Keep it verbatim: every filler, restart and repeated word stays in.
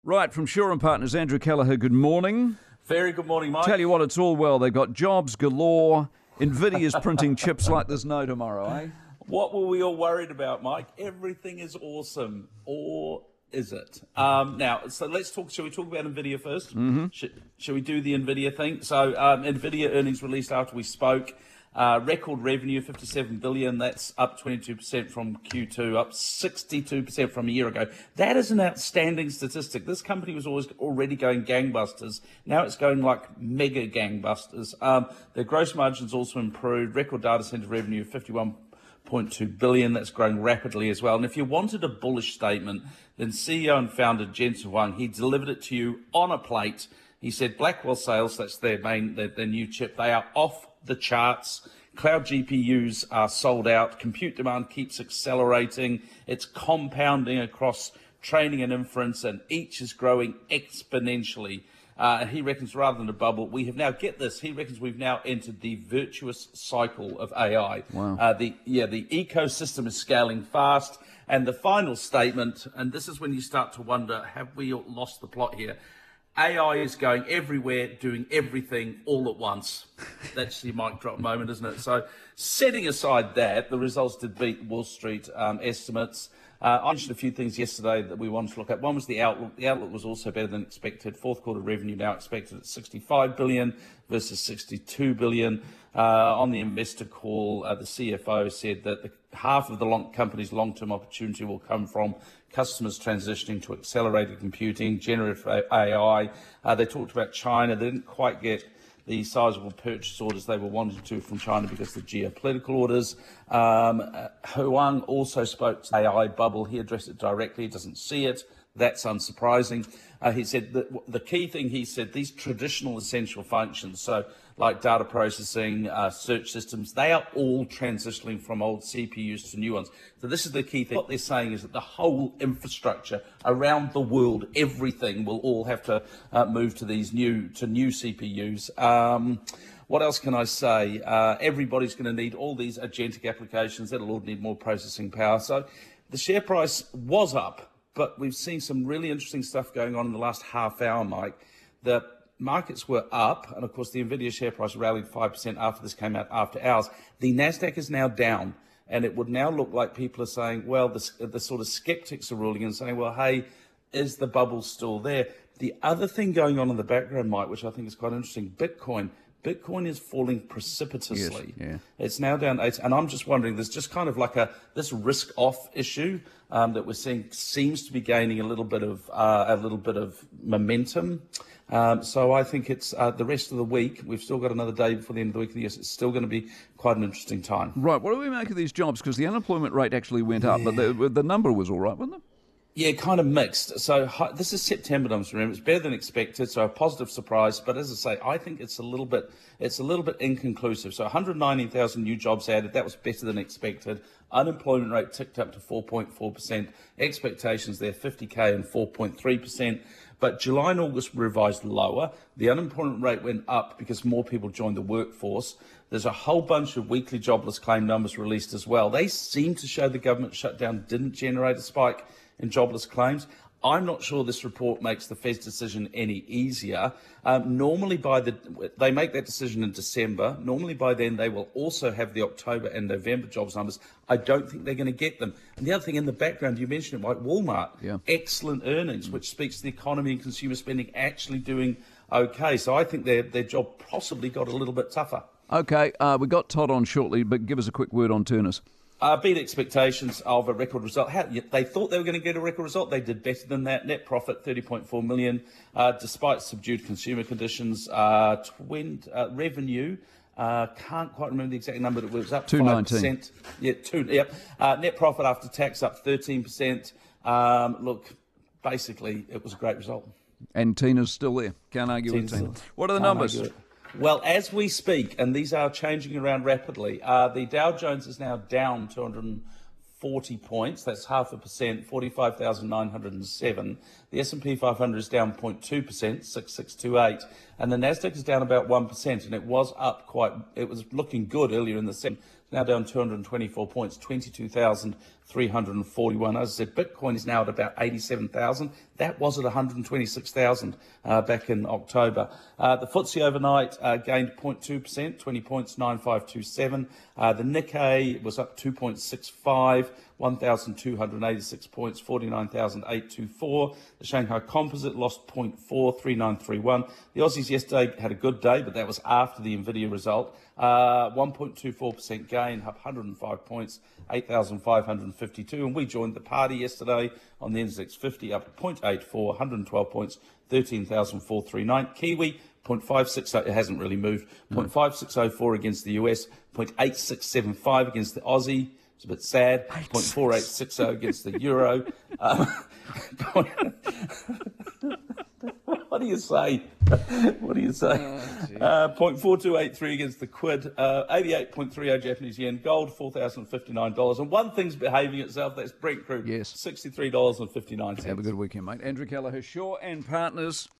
Right, from Shaw and Partners, Andrew Kelleher, good morning. Very good morning, Mike. Tell you what, it's all well. They've got jobs galore. NVIDIA's printing chips like there's no tomorrow, eh? What were we all worried about, Mike? Everything is awesome, or is it? Um, now, so let's talk. Shall we talk about NVIDIA first? Mm-hmm. Should, shall we do the NVIDIA thing? So, um, NVIDIA earnings released after we spoke. Uh, record revenue, fifty-seven billion dollars. That's up twenty-two percent from Q two, up sixty-two percent from a year ago. That is an outstanding statistic. This company was always already going gangbusters. Now it's going like mega gangbusters. Um, their gross margins also improved. Record data center revenue of fifty-one point two billion dollars. That's growing rapidly as well. And if you wanted a bullish statement, then C E O and founder Jensen Huang, he delivered it to you on a plate. He said Blackwell sales, that's their main, their, their new chip, they are off the charts. Cloud G P Us are sold out. Compute demand keeps accelerating. It's compounding across training and inference, and each is growing exponentially. Uh, he reckons rather than a bubble, we have now, get this, he reckons we've now entered the virtuous cycle of A I. Wow. Uh, the, yeah, the ecosystem is scaling fast. And the final statement, and this is when you start to wonder, have we lost the plot here? A I is going everywhere, doing everything all at once. That's your mic drop moment, isn't it? So setting aside that, the results did beat Wall Street um, estimates. Uh, I mentioned a few things yesterday that we wanted to look at. One was the outlook. The outlook was also better than expected. Fourth quarter revenue now expected at sixty-five billion dollars versus sixty-two billion dollars. Uh, on the investor call, uh, the C F O said that the, half of the long, company's long-term opportunity will come from customers transitioning to accelerated computing, generative A I. Uh, they talked about China. They didn't quite get the sizable purchase orders they were wanting to from China because of the geopolitical orders. Um, uh, Huang also spoke to A I bubble. He addressed it directly. He doesn't see it. That's unsurprising. Uh, he said that the key thing, he said, these traditional essential functions, so like data processing, uh, search systems, they are all transitioning from old C P Us to new ones. So this is the key thing. What they're saying is that the whole infrastructure around the world, everything will all have to uh, move to these new, to new C P Us. Um, What else can I say? Uh, everybody's going to need all these agentic applications. That'll all need more processing power. So the share price was up, but we've seen some really interesting stuff going on in the last half hour, Mike. The markets were up, and of course the NVIDIA share price rallied five percent after this came out after hours. The NASDAQ is now down, and it would now look like people are saying, well, the, the sort of skeptics are ruling and saying, well, hey, is the bubble still there? The other thing going on in the background, Mike, which I think is quite interesting, Bitcoin. Bitcoin is falling precipitously. Yes, yeah. It's now down eight, and I'm just wondering, there's just kind of like a this risk-off issue um, that we're seeing seems to be gaining a little bit of uh, a little bit of momentum. Um, so I think it's uh, the rest of the week. We've still got another day before the end of the week of the year. So it's still going to be quite an interesting time. Right. What do we make of these jobs? Because the unemployment rate actually went up, but the, the number was all right, wasn't it? Yeah, kind of mixed. So hi, this is September numbers. Remember, it's better than expected, so a positive surprise. But as I say, I think it's a little bit, it's a little bit inconclusive. So one hundred nineteen thousand new jobs added. That was better than expected. Unemployment rate ticked up to four point four percent. Expectations there, fifty K and four point three percent. But July and August were revised lower. The unemployment rate went up because more people joined the workforce. There's a whole bunch of weekly jobless claim numbers released as well. They seem to show the government shutdown didn't generate a spike in jobless claims. I'm not sure this report makes the Fed's decision any easier. Um, normally by the, they make that decision in December. Normally by then they will also have the October and November jobs numbers. I don't think they're going to get them. And the other thing in the background, you mentioned it, like Walmart, yeah. excellent earnings, which speaks to the economy and consumer spending actually doing okay. So I think their, their job possibly got a little bit tougher. Okay, uh, we got Todd on shortly, but give us a quick word on Turners. Uh, beat expectations of a record result. How, they thought they were going to get a record result. They did better than that. Net profit thirty point four million dollars, uh, despite subdued consumer conditions. Uh, twin, uh, revenue, uh, can't quite remember the exact number. It was up five percent. Yeah, two. Yep. Uh, net profit after tax up thirteen percent. Um, look, basically, it was a great result. And Tina's still there. Can't argue Tina's with Tina. still, What are the numbers? Well, as we speak, and these are changing around rapidly, uh, the Dow Jones is now down two hundred forty points. That's half a percent, forty-five thousand nine hundred seven. The S and P five hundred is down zero point two percent, six thousand six hundred twenty-eight. And the Nasdaq is down about one percent, and it was up quite, it was looking good earlier in the session. now down two hundred twenty-four points, twenty-two thousand three hundred forty-one. As I said, Bitcoin is now at about eighty-seven thousand. That was at one hundred twenty-six thousand uh, back in October. Uh, the F T S E overnight uh, gained zero point two percent, twenty points, nine five two seven. Uh, the Nikkei was up two point six five, one thousand two hundred eighty-six points, forty-nine thousand eight hundred twenty-four. The Shanghai Composite lost zero point four, three nine three one. The Aussies yesterday had a good day, but that was after the Nvidia result. Uh, one point two four percent gain, up one hundred five points, eight thousand five hundred fifty-two. And we joined the party yesterday on the N Z X fifty, up zero point eight four, one hundred twelve points, thirteen thousand four hundred thirty-nine. Kiwi, zero point five six zero, it hasn't really moved, zero point five six zero four against the U S, zero point eight six seven five against the Aussie. It's a bit sad. zero point four eight six zero against the Euro. Um, what do you say? What do you say? Oh, uh, zero point four two eight three against the quid. Uh, eighty-eight point three zero Japanese yen. Gold, four thousand fifty-nine dollars. And one thing's behaving itself. That's Brent crude. Yes. sixty-three dollars and fifty-nine cents. Have a good weekend, mate. Andrew Kelleher, Shaw and Partners.